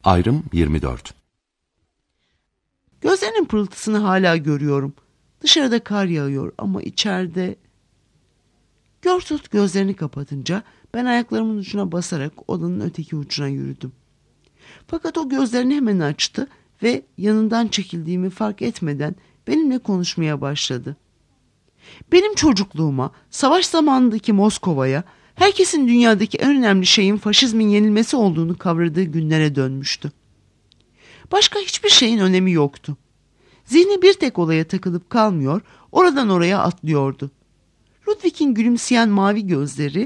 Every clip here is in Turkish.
Ayrım 24. Gözlerinin pırıltısını hala görüyorum. Dışarıda kar yağıyor ama içeride... Gertrude gözlerini kapatınca ben ayaklarımın ucuna basarak odanın öteki ucuna yürüdüm. Fakat o gözlerini hemen açtı ve yanından çekildiğimi fark etmeden benimle konuşmaya başladı. Benim çocukluğuma, savaş zamanındaki Moskova'ya, herkesin dünyadaki en önemli şeyin faşizmin yenilmesi olduğunu kavradığı günlere dönmüştü. Başka hiçbir şeyin önemi yoktu. Zihni bir tek olaya takılıp kalmıyor, oradan oraya atlıyordu. Ludwig'in gülümseyen mavi gözleri...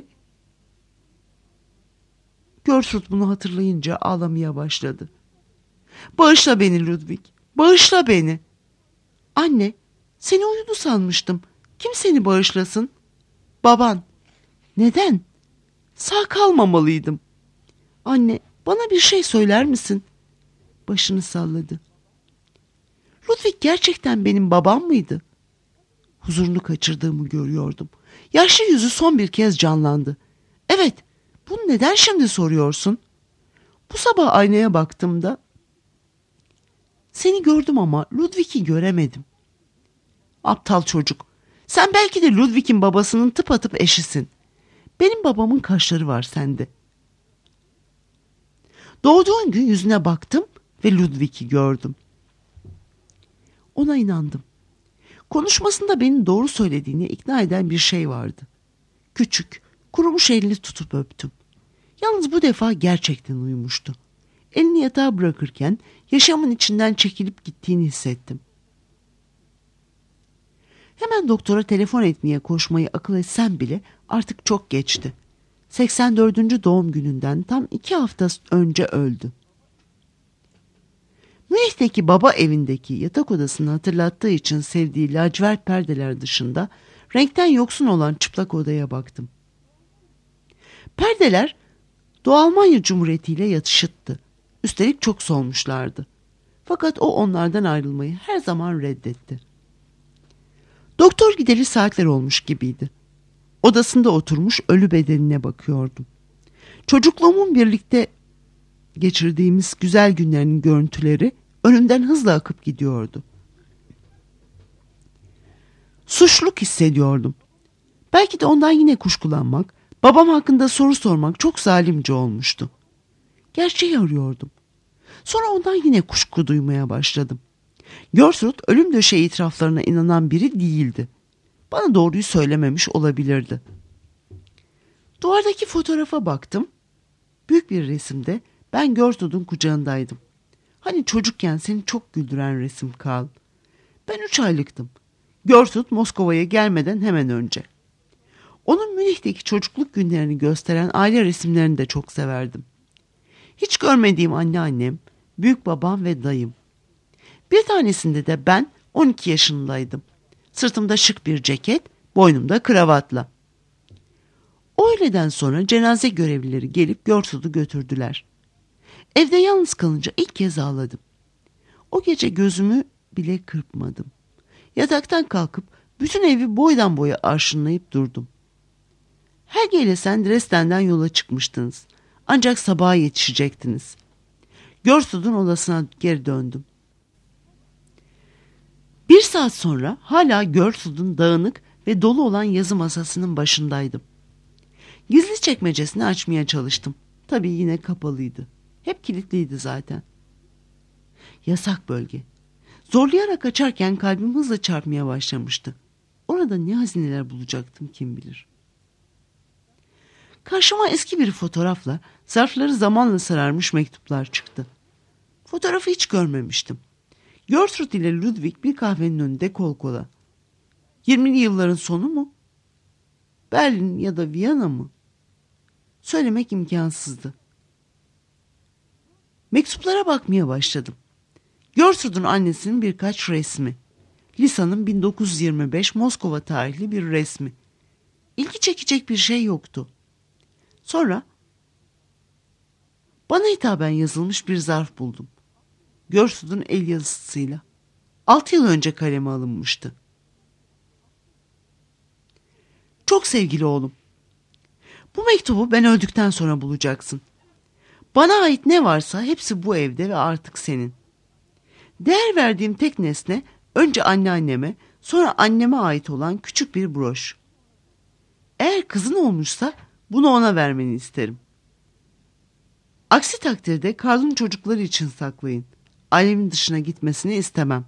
Gertrude bunu hatırlayınca ağlamaya başladı. "Bağışla beni Ludwig, bağışla beni." "Anne, seni uyudu sanmıştım. Kim seni bağışlasın?" "Baban." "Neden?" "Sağ kalmamalıydım." "Anne, bana bir şey söyler misin?" Başını salladı. "Ludwig gerçekten benim babam mıydı?" Huzurunu kaçırdığımı görüyordum. Yaşlı yüzü son bir kez canlandı. "Evet, bunu neden şimdi soruyorsun?" "Bu sabah aynaya baktığımda seni gördüm ama Ludwig'i göremedim." "Aptal çocuk. Sen belki de Ludwig'in babasının tıpatıp eşisin. Benim babamın kaşları var sende." Doğduğun gün yüzüne baktım ve Ludwig'i gördüm. Ona inandım. Konuşmasında beni doğru söylediğine ikna eden bir şey vardı. Küçük, kurumuş elini tutup öptüm. Yalnız bu defa gerçekten uyumuştu. Elini yatağa bırakırken yaşamın içinden çekilip gittiğini hissettim. Hemen doktora telefon etmeye koşmayı akıl etsem bile artık çok geçti. 84. doğum gününden tam 2 hafta önce öldü. Münih'teki baba evindeki yatak odasını hatırlattığı için sevdiği lacivert perdeler dışında renkten yoksun olan çıplak odaya baktım. Perdeler Doğu Almanya Cumhuriyeti ile yatışıttı. Üstelik çok solmuşlardı. Fakat o onlardan ayrılmayı her zaman reddetti. Doktor gideli saatler olmuş gibiydi. Odasında oturmuş ölü bedenine bakıyordum. Çocukluğumun birlikte geçirdiğimiz güzel günlerin görüntüleri önümden hızla akıp gidiyordu. Suçluluk hissediyordum. Belki de ondan yine kuşkulanmak, babam hakkında soru sormak çok zalimce olmuştu. Gerçeği arıyordum. Sonra ondan yine kuşku duymaya başladım. Gertrude ölüm döşeği itiraflarına inanan biri değildi. Bana doğruyu söylememiş olabilirdi. Duvardaki fotoğrafa baktım. Büyük bir resimde ben Gertrude'un kucağındaydım. Hani çocukken seni çok güldüren resim Karl. Ben 3 aylıktım. Gertrude Moskova'ya gelmeden hemen önce. Onun Münih'teki çocukluk günlerini gösteren aile resimlerini de çok severdim. Hiç görmediğim anneannem, büyük babam ve dayım. Bir tanesinde de ben 12 yaşındaydım. Sırtımda şık bir ceket, boynumda kravatla. O öğleden sonra cenaze görevlileri gelip Gertrude'u götürdüler. Evde yalnız kalınca ilk kez ağladım. O gece gözümü bile kırpmadım. Yataktan kalkıp bütün evi boydan boya arşınlayıp durdum. Helge ile sen Dresden'den yola çıkmıştınız. Ancak sabaha yetişecektiniz. Gertrude'un odasına geri döndüm. 1 saat sonra hala Gertrude'un dağınık ve dolu olan yazı masasının başındaydım. Gizli çekmecesini açmaya çalıştım. Tabii yine kapalıydı. Hep kilitliydi zaten. Yasak bölge. Zorlayarak açarken kalbim hızla çarpmaya başlamıştı. Orada ne hazineler bulacaktım kim bilir. Karşıma eski bir fotoğrafla zarfları zamanla sararmış mektuplar çıktı. Fotoğrafı hiç görmemiştim. Gertrude ile Ludwig bir kahvenin önünde kol kola. 20'li yılların sonu mu? Berlin ya da Viyana mı? Söylemek imkansızdı. Mektuplara bakmaya başladım. Gertrude'un annesinin birkaç resmi. Lisa'nın 1925 Moskova tarihli bir resmi. İlgi çekecek bir şey yoktu. Sonra bana hitaben yazılmış bir zarf buldum. Gertrude'un el yazısıyla. 6 yıl önce kaleme alınmıştı. Çok sevgili oğlum. Bu mektubu ben öldükten sonra bulacaksın. Bana ait ne varsa hepsi bu evde ve artık senin. Değer verdiğim tek nesne önce anneanneme, sonra anneme ait olan küçük bir broş. Eğer kızın olmuşsa bunu ona vermeni isterim. Aksi takdirde Karl'ın çocukları için saklayın. Ailemin dışına gitmesini istemem.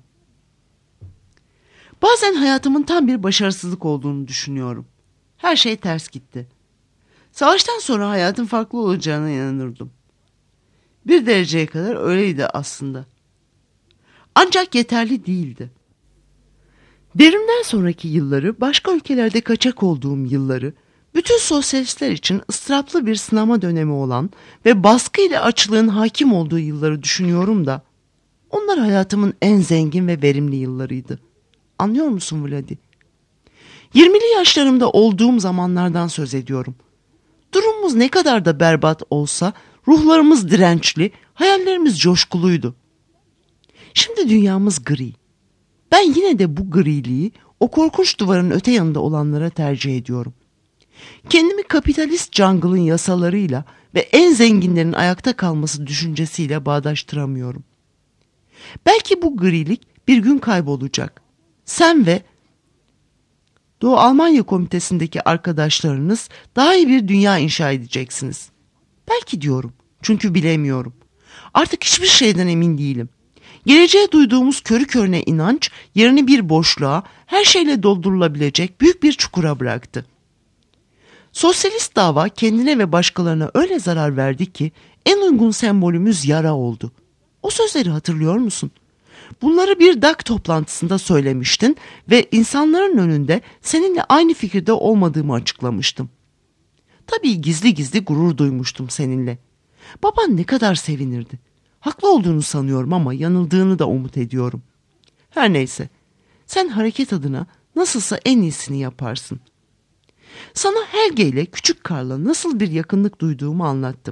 Bazen hayatımın tam bir başarısızlık olduğunu düşünüyorum. Her şey ters gitti. Savaştan sonra hayatın farklı olacağına inanırdım. Bir dereceye kadar öyleydi aslında. Ancak yeterli değildi. Devrimden sonraki yılları, başka ülkelerde kaçak olduğum yılları, bütün sosyalistler için ıstıraplı bir sınama dönemi olan ve baskı ile açlığın hakim olduğu yılları düşünüyorum da, onlar hayatımın en zengin ve verimli yıllarıydı. Anlıyor musun Vladi? 20'li yaşlarımda olduğum zamanlardan söz ediyorum. Durumumuz ne kadar da berbat olsa ruhlarımız dirençli, hayallerimiz coşkuluydu. Şimdi dünyamız gri. Ben yine de bu griliği o korkunç duvarın öte yanında olanlara tercih ediyorum. Kendimi kapitalist jungle'ın yasalarıyla ve en zenginlerin ayakta kalması düşüncesiyle bağdaştıramıyorum. Belki bu grilik bir gün kaybolacak. Sen ve Doğu Almanya Komitesi'ndeki arkadaşlarınız daha iyi bir dünya inşa edeceksiniz. Belki diyorum, çünkü bilemiyorum. Artık hiçbir şeyden emin değilim. Geleceğe duyduğumuz körü körüne inanç yerini bir boşluğa, her şeyle doldurulabilecek büyük bir çukura bıraktı. Sosyalist dava kendine ve başkalarına öyle zarar verdi ki en uygun sembolümüz yara oldu. O sözleri hatırlıyor musun? Bunları bir DAK toplantısında söylemiştin ve insanların önünde seninle aynı fikirde olmadığımı açıklamıştım. Tabii gizli gizli gurur duymuştum seninle. Baban ne kadar sevinirdi. Haklı olduğunu sanıyorum ama yanıldığını da umut ediyorum. Her neyse, sen hareket adına nasılsa en iyisini yaparsın. Sana Helge ile küçük Karl'a nasıl bir yakınlık duyduğumu anlattım.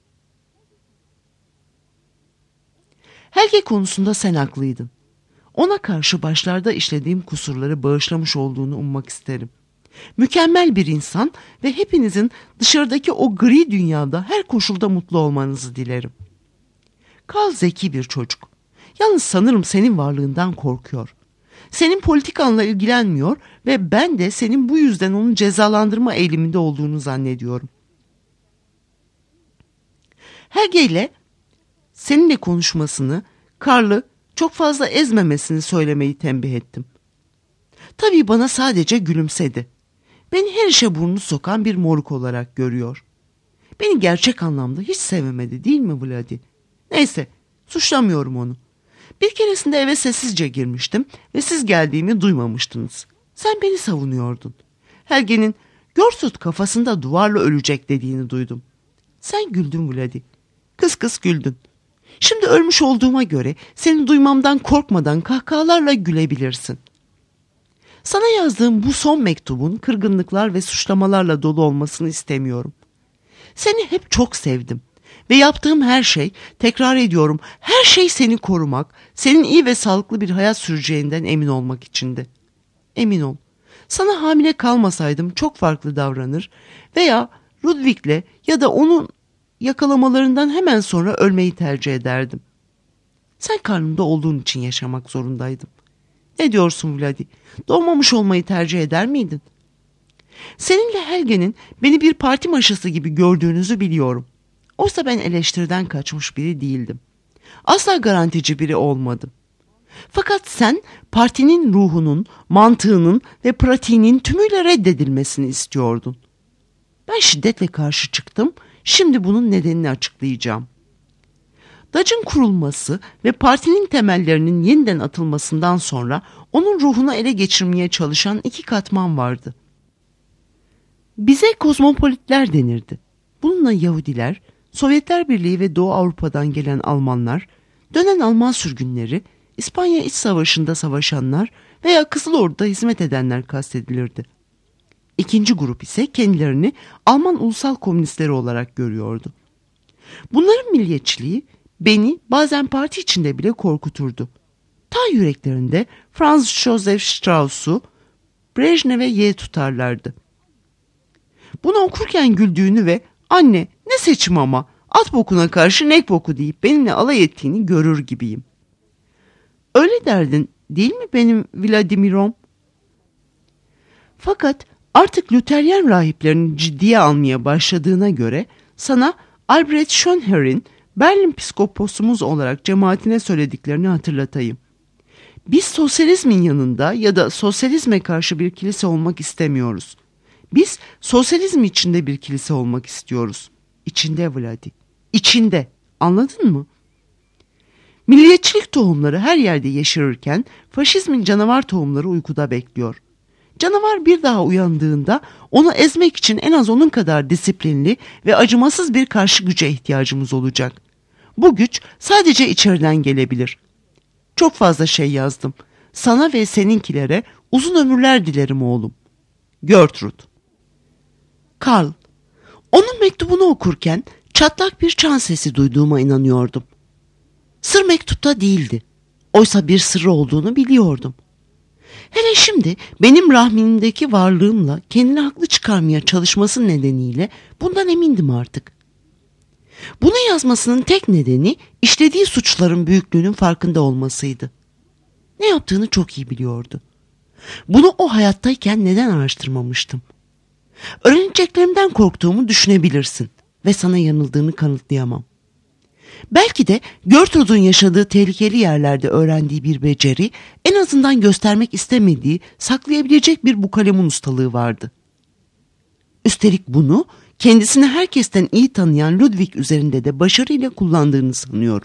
Helge konusunda sen haklıydın. Ona karşı başlarda işlediğim kusurları bağışlamış olduğunu ummak isterim. Mükemmel bir insan ve hepinizin dışarıdaki o gri dünyada her koşulda mutlu olmanızı dilerim. Karl zeki bir çocuk. Yalnız sanırım senin varlığından korkuyor. Senin politikanla ilgilenmiyor ve ben de senin bu yüzden onu cezalandırma eğiliminde olduğunu zannediyorum. Helge ile seninle konuşmasını, Karl'ı çok fazla ezmemesini söylemeyi tembih ettim. Tabii bana sadece gülümsedi. Beni her işe burnunu sokan bir moruk olarak görüyor. Beni gerçek anlamda hiç sevmedi değil mi Vladi? Neyse, suçlamıyorum onu. Bir keresinde eve sessizce girmiştim ve siz geldiğimi duymamıştınız. Sen beni savunuyordun. Helge'nin "Görsut kafasında duvarla ölecek" dediğini duydum. Sen güldün Vladi. Kıs kıs güldün. Şimdi ölmüş olduğuma göre seni duymamdan korkmadan kahkahalarla gülebilirsin. Sana yazdığım bu son mektubun kırgınlıklar ve suçlamalarla dolu olmasını istemiyorum. Seni hep çok sevdim. Ve yaptığım her şey, tekrar ediyorum, her şey seni korumak, senin iyi ve sağlıklı bir hayat süreceğinden emin olmak içindi. Emin ol, sana hamile kalmasaydım çok farklı davranır veya Ludwig'le ya da onun yakalamalarından hemen sonra ölmeyi tercih ederdim. Sen karnımda olduğun için yaşamak zorundaydım. Ne diyorsun Vladi? Doğmamış olmayı tercih eder miydin? Seninle Helge'nin beni bir parti maşası gibi gördüğünüzü biliyorum. Oysa ben eleştiriden kaçmış biri değildim. Asla garantici biri olmadım. Fakat sen partinin ruhunun, mantığının ve pratiğinin tümüyle reddedilmesini istiyordun. Ben şiddetle karşı çıktım. Şimdi bunun nedenini açıklayacağım. DAC'ın kurulması ve partinin temellerinin yeniden atılmasından sonra onun ruhunu ele geçirmeye çalışan iki katman vardı. Bize kozmopolitler denirdi. Bununla Yahudiler, Sovyetler Birliği ve Doğu Avrupa'dan gelen Almanlar, dönen Alman sürgünleri, İspanya İç Savaşı'nda savaşanlar veya Kızıl Ordu'da hizmet edenler kastedilirdi. İkinci grup ise kendilerini Alman ulusal komünistleri olarak görüyordu. Bunların milliyetçiliği beni bazen parti içinde bile korkuturdu. Ta yüreklerinde Franz Josef Strauss'u, Brejnev'e yeğ tutarlardı. Bunu okurken güldüğünü ve "Anne, ne seçim ama, At bokuna karşı nek boku deyip benimle alay ettiğini görür gibiyim. Öyle derdin değil mi benim Vladimirom? Fakat artık Lüteryen rahiplerini ciddiye almaya başladığına göre sana Albrecht Schönherr'in Berlin psikoposumuz olarak cemaatine söylediklerini hatırlatayım. Biz sosyalizmin yanında ya da sosyalizme karşı bir kilise olmak istemiyoruz. Biz sosyalizm içinde bir kilise olmak istiyoruz. İçinde Vladi. İçinde. Anladın mı? Milliyetçilik tohumları her yerde yeşerirken faşizmin canavar tohumları uykuda bekliyor. Canavar bir daha uyandığında onu ezmek için en az onun kadar disiplinli ve acımasız bir karşı güce ihtiyacımız olacak. Bu güç sadece içeriden gelebilir. Çok fazla şey yazdım. Sana ve seninkilere uzun ömürler dilerim oğlum. Gertrude. Karl. Onun mektubunu okurken çatlak bir çan sesi duyduğuma inanıyordum. Sır mektupta değildi. Oysa bir sırrı olduğunu biliyordum. Hele şimdi benim rahmindeki varlığımla kendini haklı çıkarmaya çalışması nedeniyle bundan emindim artık. Bunu yazmasının tek nedeni işlediği suçların büyüklüğünün farkında olmasıydı. Ne yaptığını çok iyi biliyordu. Bunu o hayattayken neden araştırmamıştım? Öğreneceklerimden korktuğumu düşünebilirsin ve sana yanıldığını kanıtlayamam. Belki de Gertrude'un yaşadığı tehlikeli yerlerde öğrendiği bir beceri, en azından göstermek istemediği, saklayabilecek bir bukalemun ustalığı vardı. Üstelik bunu kendisini herkesten iyi tanıyan Ludwig üzerinde de başarıyla kullandığını sanıyorum.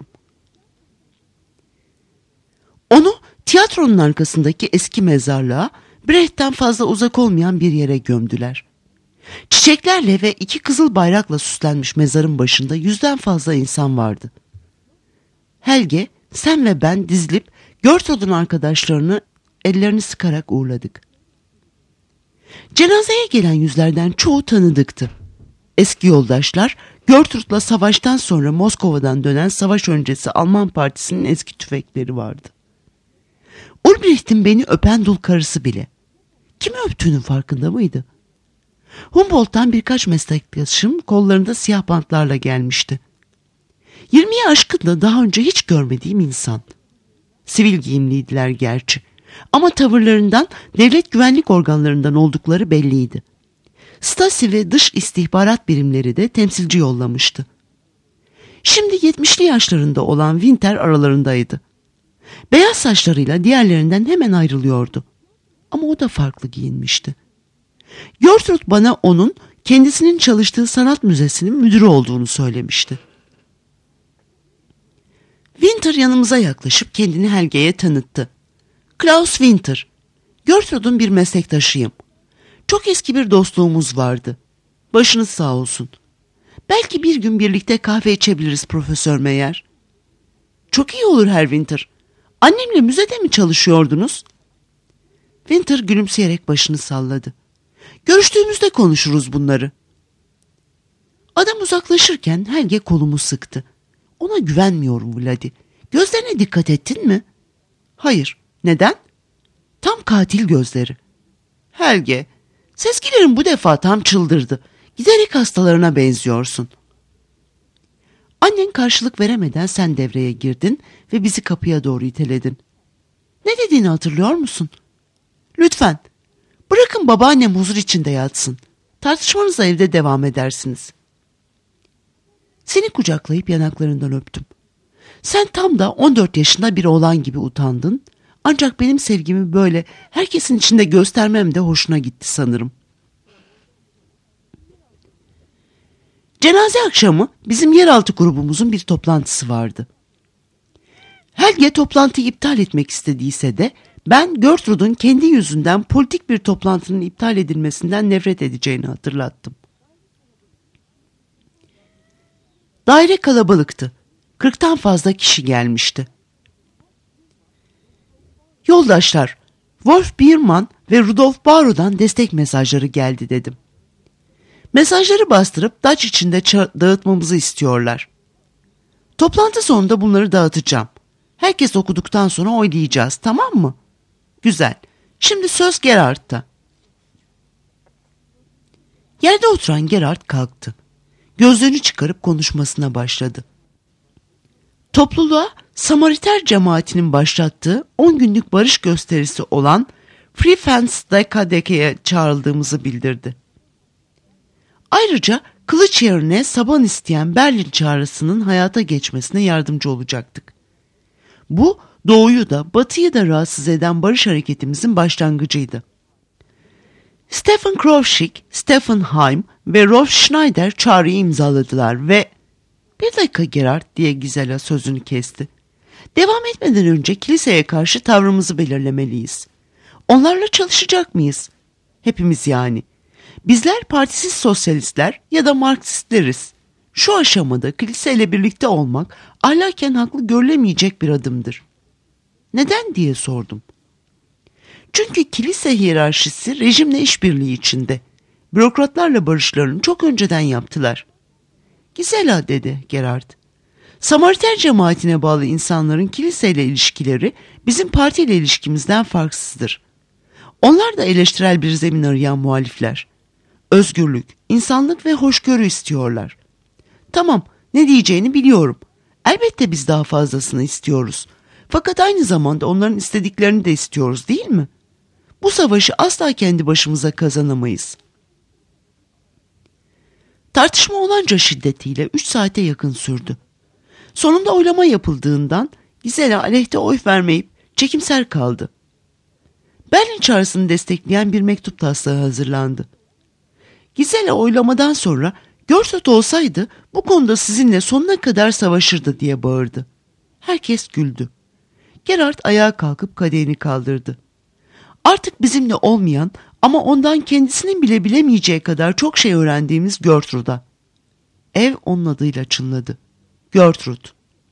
Onu tiyatronun arkasındaki eski mezarlığa, Brecht'ten fazla uzak olmayan bir yere gömdüler. Çiçeklerle ve 2 kızıl bayrakla süslenmiş mezarın başında 100'den fazla insan vardı. Helge, sen ve ben dizilip Gertrude'un arkadaşlarını ellerini sıkarak uğurladık. Cenazeye gelen yüzlerden çoğu tanıdıktı. Eski yoldaşlar, Gertrude'la savaştan sonra Moskova'dan dönen savaş öncesi Alman partisinin eski tüfekleri vardı. Ulbricht'in beni öpen dul karısı bile. Kimi öptüğünün farkında mıydı? Humboldt'tan birkaç meslektaşım kollarında siyah bantlarla gelmişti. 20'yi aşkınla daha önce hiç görmediğim insan. Sivil giyimliydiler gerçi. Ama tavırlarından devlet güvenlik organlarından oldukları belliydi. Stasi ve dış istihbarat birimleri de temsilci yollamıştı. Şimdi 70'li yaşlarında olan Winter aralarındaydı. Beyaz saçlarıyla diğerlerinden hemen ayrılıyordu. Ama o da farklı giyinmişti. Gertrude bana onun kendisinin çalıştığı sanat müzesinin müdürü olduğunu söylemişti. Winter yanımıza yaklaşıp kendini Helge'ye tanıttı. Klaus Winter, Gertrude'un bir meslektaşıyım. Çok eski bir dostluğumuz vardı. Başınız sağ olsun. Belki bir gün birlikte kahve içebiliriz Profesör Meyer. Çok iyi olur Herr Winter. Annemle müzede mi çalışıyordunuz? Winter gülümseyerek başını salladı. Görüştüğümüzde konuşuruz bunları. Adam uzaklaşırken Helge kolumu sıktı. Ona güvenmiyorum Vladi. Gözlerine dikkat ettin mi? Hayır. Neden? Tam katil gözleri. Helge, sezgilerin bu defa tam çıldırdı. Giderek hastalarına benziyorsun. Annen karşılık veremeden sen devreye girdin ve bizi kapıya doğru iteledin. Ne dediğini hatırlıyor musun? Lütfen, bırakın babaannem huzur içinde yatsın. Tartışmanıza evde devam edersiniz. Seni kucaklayıp yanaklarından öptüm. Sen tam da 14 yaşında bir oğlan gibi utandın. Ancak benim sevgimi böyle herkesin içinde göstermem de hoşuna gitti sanırım. Cenaze akşamı bizim yeraltı grubumuzun bir toplantısı vardı. Helge toplantıyı iptal etmek istediyse de ben Gertrude'un kendi yüzünden politik bir toplantının iptal edilmesinden nefret edeceğini hatırlattım. Daire kalabalıktı. 40'tan fazla kişi gelmişti. Yoldaşlar, Wolf Biermann ve Rudolf Barrow'dan destek mesajları geldi dedim. Mesajları bastırıp Dutch içinde dağıtmamızı istiyorlar. Toplantı sonunda bunları dağıtacağım. Herkes okuduktan sonra oylayacağız, tamam mı? Güzel. Şimdi söz Gerhardt'ta. Yerde oturan Gerhard kalktı. Gözlüğünü çıkarıp konuşmasına başladı. Topluluğa Samariter cemaatinin başlattığı 10 günlük barış gösterisi olan Free Fans Dekadeke'ye çağrıldığımızı bildirdi. Ayrıca kılıç yerine saban isteyen Berlin çağrısının hayata geçmesine yardımcı olacaktık. Bu Doğu'yu da Batı'yı da rahatsız eden barış hareketimizin başlangıcıydı. Stefan Krovsik, Stefan Heim ve Rolf Schneider çağrıyı imzaladılar ve "Bir dakika Gerard," diye Gisela sözünü kesti. "Devam etmeden önce kiliseye karşı tavrımızı belirlemeliyiz. Onlarla çalışacak mıyız? Hepimiz yani. Bizler partisiz sosyalistler ya da Marksistleriz. Şu aşamada kiliseyle birlikte olmak ahlaken haklı görülemeyecek bir adımdır." "Neden?" diye sordum. "Çünkü kilise hiyerarşisi rejimle işbirliği içinde. Bürokratlarla barışlarını çok önceden yaptılar." "Gisela," dedi Gerard, "Samariter cemaatine bağlı insanların kiliseyle ilişkileri bizim partiyle ilişkimizden farksızdır. Onlar da eleştirel bir zemin arayan muhalifler. Özgürlük, insanlık ve hoşgörü istiyorlar. Tamam, ne diyeceğini biliyorum. Elbette biz daha fazlasını istiyoruz. Fakat aynı zamanda onların istediklerini de istiyoruz, değil mi? Bu savaşı asla kendi başımıza kazanamayız." Tartışma olanca şiddetiyle 3 saate yakın sürdü. Sonunda oylama yapıldığından Gisela aleyhte oy vermeyip çekimser kaldı. Berlin çağrısını destekleyen bir mektup taslağı hazırlandı. Gisela oylamadan sonra "Görset olsaydı bu konuda sizinle sonuna kadar savaşırdı," diye bağırdı. Herkes güldü. Gerard ayağa kalkıp kadehini kaldırdı. "Artık bizimle olmayan ama ondan kendisinin bile bilemeyeceği kadar çok şey öğrendiğimiz Gertrude'a." Ev onun adıyla çınladı. Gertrude.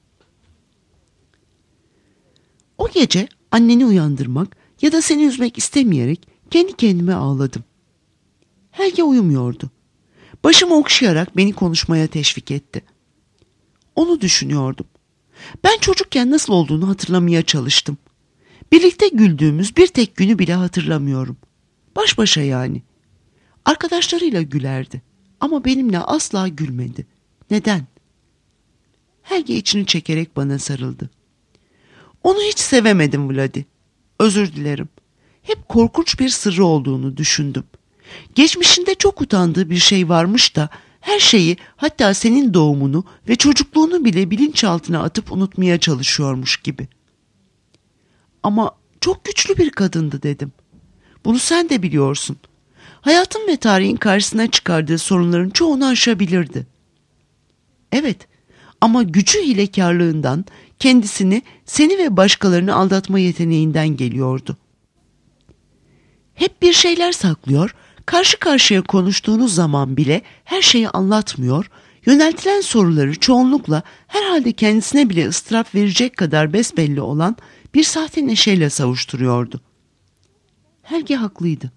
O gece anneni uyandırmak ya da seni üzmek istemeyerek kendi kendime ağladım. Helge uyumuyordu. Başımı okşayarak beni konuşmaya teşvik etti. Onu düşünüyordum. Ben çocukken nasıl olduğunu hatırlamaya çalıştım. Birlikte güldüğümüz bir tek günü bile hatırlamıyorum. Baş başa yani. Arkadaşlarıyla gülerdi ama benimle asla gülmedi. Neden? Helge içini çekerek bana sarıldı. "Onu hiç sevemedim Vladi. Özür dilerim. Hep korkunç bir sırrı olduğunu düşündüm. Geçmişinde çok utandığı bir şey varmış da her şeyi, hatta senin doğumunu ve çocukluğunu bile bilinçaltına atıp unutmaya çalışıyormuş gibi. Ama çok güçlü bir kadındı," dedim. "Bunu sen de biliyorsun. Hayatın ve tarihin karşısına çıkardığı sorunların çoğunu aşabilirdi." "Evet, ama gücü hilekarlığından, kendisini, seni ve başkalarını aldatma yeteneğinden geliyordu. Hep bir şeyler saklıyor, karşı karşıya konuştuğunuz zaman bile her şeyi anlatmıyor, yöneltilen soruları çoğunlukla herhalde kendisine bile ıstırap verecek kadar besbelli olan bir sahte neşeyle savuşturuyordu." Helge haklıydı.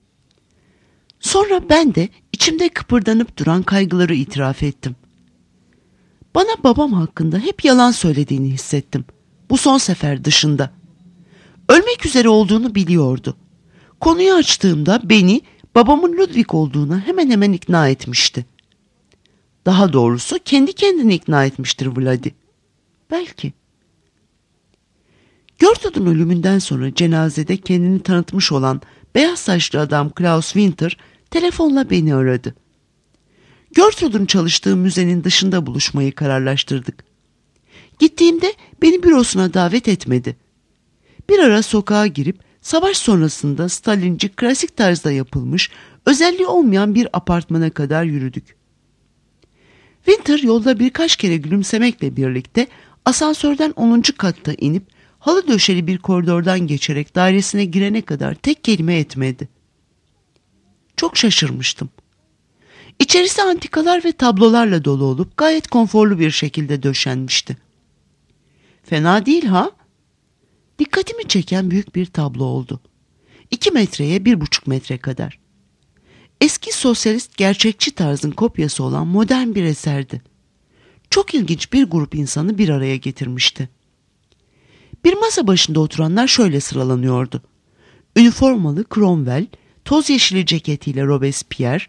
Sonra ben de içimde kıpırdanıp duran kaygıları itiraf ettim. Bana babam hakkında hep yalan söylediğini hissettim. Bu son sefer dışında. Ölmek üzere olduğunu biliyordu. Konuyu açtığımda beni babamın Ludwig olduğuna hemen hemen ikna etmişti. Daha doğrusu kendi kendini ikna etmiştir Vladi. Belki. Gertrude'un ölümünden sonra cenazede kendini tanıtmış olan beyaz saçlı adam Klaus Winter telefonla beni aradı. Gertrude'un çalıştığı müzenin dışında buluşmayı kararlaştırdık. Gittiğimde beni bürosuna davet etmedi. Bir ara sokağa girip savaş sonrasında Stalinci klasik tarzda yapılmış, özelliği olmayan bir apartmana kadar yürüdük. Winter yolda birkaç kere gülümsemekle birlikte asansörden 10. katta inip halı döşeli bir koridordan geçerek dairesine girene kadar tek kelime etmedi. Çok şaşırmıştım. İçerisi antikalar ve tablolarla dolu olup gayet konforlu bir şekilde döşenmişti. "Fena değil ha?" Dikkatimi çeken büyük bir tablo oldu. 2 metreye 1,5 metre kadar. Eski sosyalist gerçekçi tarzın kopyası olan modern bir eserdi. Çok ilginç bir grup insanı bir araya getirmişti. Bir masa başında oturanlar şöyle sıralanıyordu. Üniformalı Cromwell, toz yeşili ceketiyle Robespierre,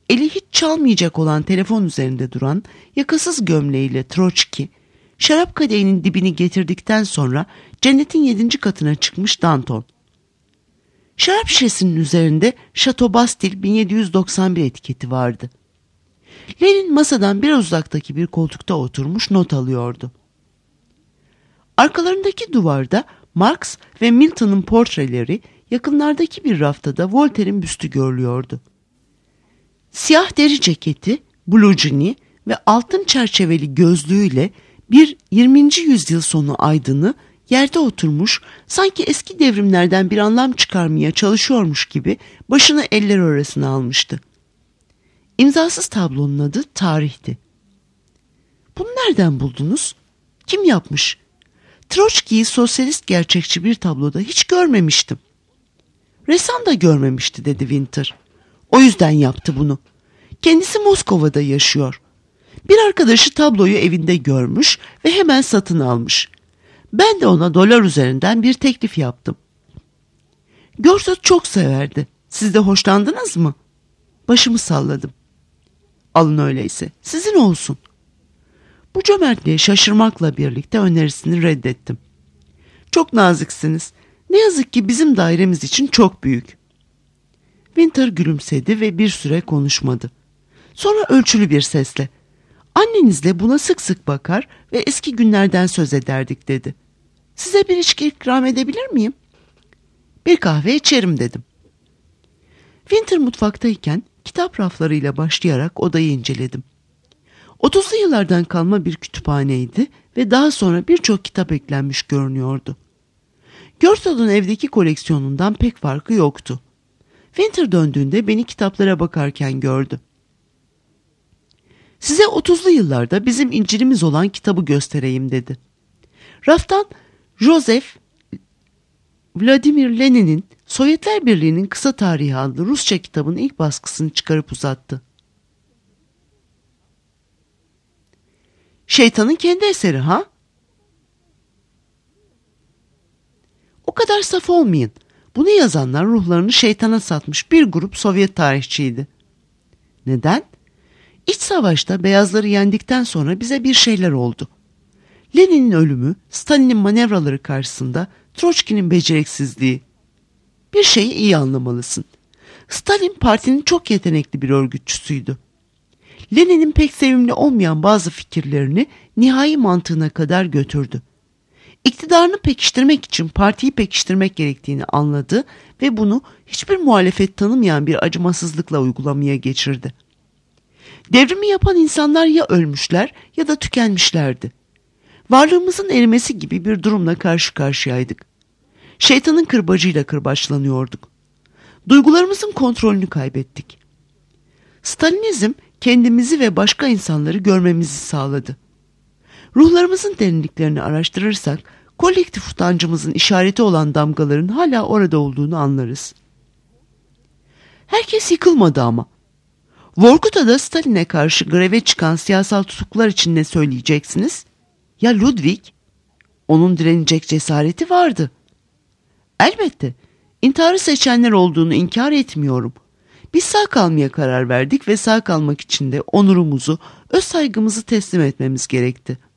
eli hiç çalmayacak olan telefon üzerinde duran yakasız gömleğiyle Troçki, şarap kadehinin dibini getirdikten sonra cennetin 7. katına çıkmış Danton. Şarap şişesinin üzerinde Chateau Bastille 1791 etiketi vardı. Lenin masadan biraz uzaktaki bir koltukta oturmuş not alıyordu. Arkalarındaki duvarda Marx ve Milton'un portreleri, yakınlardaki bir rafta da Voltaire'in büstü görülüyordu. Siyah deri ceketi, blujini ve altın çerçeveli gözlüğüyle bir 20. yüzyıl sonu aydını yerde oturmuş, sanki eski devrimlerden bir anlam çıkarmaya çalışıyormuş gibi başını eller arasına almıştı. İmzasız tablonun adı Tarih'ti. Bunu nereden buldunuz? Kim yapmış? Troçki'yi sosyalist gerçekçi bir tabloda hiç görmemiştim. Ressam da görmemişti, dedi Winter. O yüzden yaptı bunu. Kendisi Moskova'da yaşıyor. Bir arkadaşı tabloyu evinde görmüş ve hemen satın almış. Ben de ona dolar üzerinden bir teklif yaptım. Görsat çok severdi. Siz de hoşlandınız mı? Başımı salladım. Alın öyleyse. Sizin olsun. Bu cömertliğe şaşırmakla birlikte önerisini reddettim. Çok naziksiniz. Ne yazık ki bizim dairemiz için çok büyük. Winter gülümsedi ve bir süre konuşmadı. Sonra ölçülü bir sesle, annenizle buna sık sık bakar ve eski günlerden söz ederdik, dedi. Size bir içki ikram edebilir miyim? Bir kahve içerim, dedim. Winter mutfaktayken kitap raflarıyla başlayarak odayı inceledim. 30'lu yıllardan kalma bir kütüphaneydi ve daha sonra birçok kitap eklenmiş görünüyordu. Görsal'ın evdeki koleksiyonundan pek farkı yoktu. Winter döndüğünde beni kitaplara bakarken gördü. Size 30'lu yıllarda bizim incilimiz olan kitabı göstereyim, dedi. Raftan Joseph Vladimir Lenin'in Sovyetler Birliği'nin Kısa Tarihi adlı Rusça kitabının ilk baskısını çıkarıp uzattı. Şeytanın kendi eseri ha? O kadar saf olmayın. Bunu yazanlar ruhlarını şeytana satmış bir grup Sovyet tarihçiydi. Neden? İç savaşta beyazları yendikten sonra bize bir şeyler oldu. Lenin'in ölümü, Stalin'in manevraları karşısında Troçki'nin beceriksizliği. Bir şeyi iyi anlamalısın. Stalin partinin çok yetenekli bir örgütçüsüydü. Lenin'in pek sevimli olmayan bazı fikirlerini nihai mantığına kadar götürdü. İktidarını pekiştirmek için partiyi pekiştirmek gerektiğini anladı ve bunu hiçbir muhalefet tanımayan bir acımasızlıkla uygulamaya geçirdi. Devrimi yapan insanlar ya ölmüşler ya da tükenmişlerdi. Varlığımızın erimesi gibi bir durumla karşı karşıyaydık. Şeytanın kırbacıyla kırbaçlanıyorduk. Duygularımızın kontrolünü kaybettik. Stalinizm kendimizi ve başka insanları görmemizi sağladı. Ruhlarımızın derinliklerini araştırırsak kolektif utancımızın işareti olan damgaların hala orada olduğunu anlarız. Herkes yıkılmadı ama. Vorkuta'da Stalin'e karşı greve çıkan siyasal tutuklular için ne söyleyeceksiniz? Ya Ludwig? Onun direnecek cesareti vardı. Elbette. İntiharı seçenler olduğunu inkar etmiyorum. Biz sağ kalmaya karar verdik ve sağ kalmak için de onurumuzu, öz saygımızı teslim etmemiz gerekti.